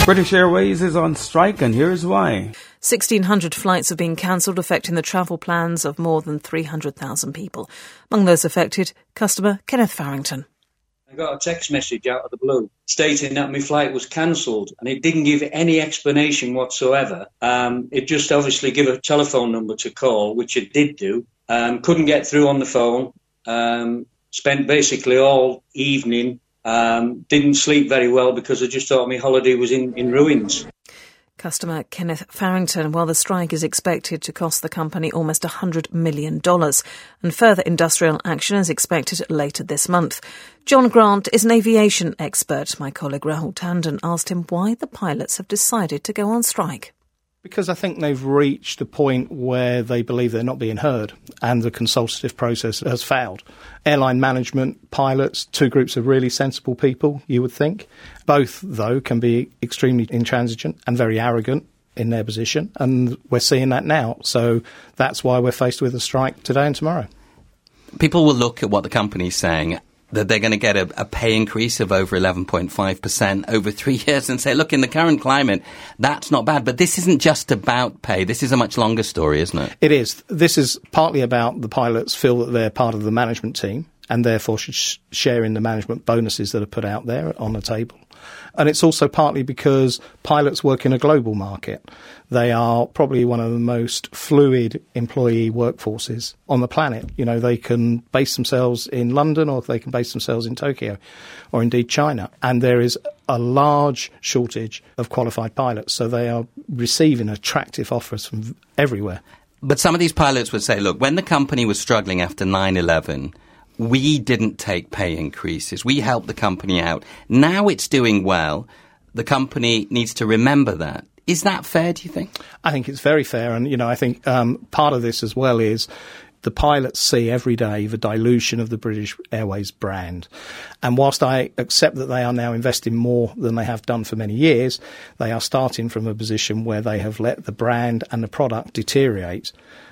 British Airways is on strike, and here's why. 1,600 flights have been cancelled, affecting the travel plans of more than 300,000 people. Among those affected, customer Kenneth Farrington. I got a text message out of the blue stating that my flight was cancelled, and it didn't give any explanation whatsoever. It just obviously gave a telephone number to call, which it did do. Couldn't get through on the phone. Spent basically all evening. Didn't sleep very well because I just thought my holiday was in ruins. Customer Kenneth Farrington. Well, the strike is expected to cost the company almost $100 million, and further industrial action is expected later this month. John Grant is an aviation expert. My colleague Rahul Tandon asked him why the pilots have decided to go on strike. Because I think they've reached a point where they believe they're not being heard and the consultative process has failed. Airline management, pilots, two groups of really sensible people, you would think. Both, though, can be extremely intransigent and very arrogant in their position, and we're seeing that now. So that's why we're faced with a strike today and tomorrow. People will look at what the company's saying, that they're going to get a pay increase of over 11.5% over 3 years, and say, look, in the current climate, that's not bad. But this isn't just about pay. This is a much longer story, isn't it? It is. This is partly about the pilots feel that they're part of the management team and therefore should share in the management bonuses that are put out there on the table. And it's also partly because pilots work in a global market. They are probably one of the most fluid employee workforces on the planet. You know, they can base themselves in London or they can base themselves in Tokyo or indeed China. And there is a large shortage of qualified pilots. So they are receiving attractive offers from everywhere. But some of these pilots would say, look, when the company was struggling after 9/11, we didn't take pay increases. We helped the company out. Now it's doing well. The company needs to remember that. Is that fair, do you think? I think it's very fair. And, you know, I think part of this as well is the pilots see every day the dilution of the British Airways brand. And whilst I accept that they are now investing more than they have done for many years, they are starting from a position where they have let the brand and the product deteriorate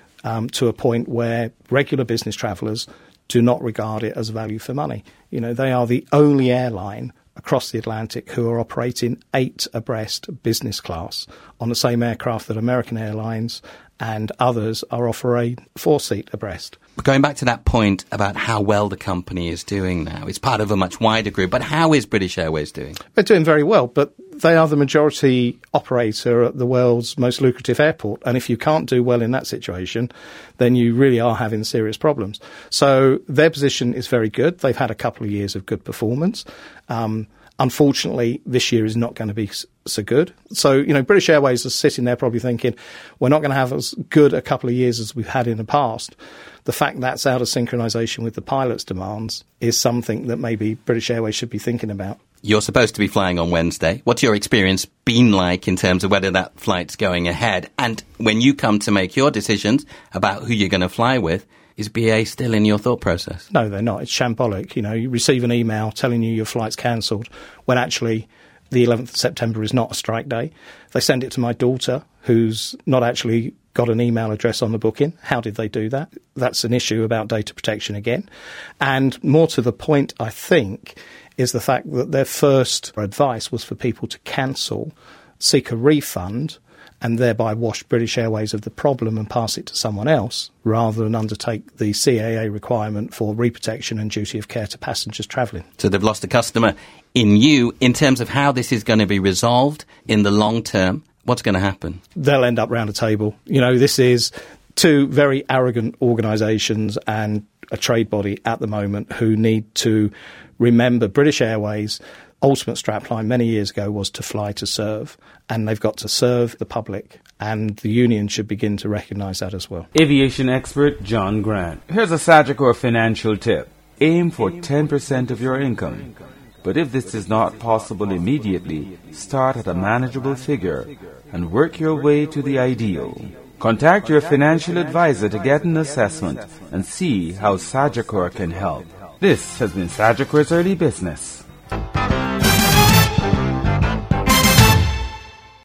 to a point where regular business travellers do not regard it as value for money. You know, they are the only airline across the Atlantic who are operating 8 abreast business class on the same aircraft that American Airlines and others are offering 4-seat abreast. Going back to that point about how well the company is doing now, it's part of a much wider group, but how is British Airways doing? They're doing very well, but they are the majority operator at the world's most lucrative airport. And if you can't do well in that situation, then you really are having serious problems. So their position is very good. They've had a couple of years of good performance. Unfortunately, this year is not going to be so good. So, you know, British Airways is sitting there probably thinking, we're not going to have as good a couple of years as we've had in the past. The fact that's out of synchronisation with the pilots' demands is something that maybe British Airways should be thinking about. You're supposed to be flying on Wednesday. What's your experience been like in terms of whether that flight's going ahead? And when you come to make your decisions about who you're going to fly with, is BA still in your thought process? No, they're not. It's shambolic. You know, you receive an email telling you your flight's cancelled when actually the 11th of September is not a strike day. They send it to my daughter, who's not actually got an email address on the booking. How did they do that? That's an issue about data protection again. And more to the point, I think, is the fact that their first advice was for people to cancel, seek a refund, and thereby wash British Airways of the problem and pass it to someone else, rather than undertake the CAA requirement for reprotection and duty of care to passengers travelling. So they've lost a customer in you. In terms of how this is going to be resolved in the long term, what's going to happen? They'll end up round a table. You know, this is two very arrogant organisations and a trade body at the moment who need to remember British Airways' ultimate strapline many years ago was to fly to serve, and they've got to serve the public, and the union should begin to recognise that as well. Aviation expert John Grant. Here's a Sagicor financial tip. Aim for 10% of your income. But if this is not possible immediately, start at a manageable figure and work your way to the ideal. Contact your financial advisor to get an assessment and see how Sagicor can help. This has been Sagicor's Early Business.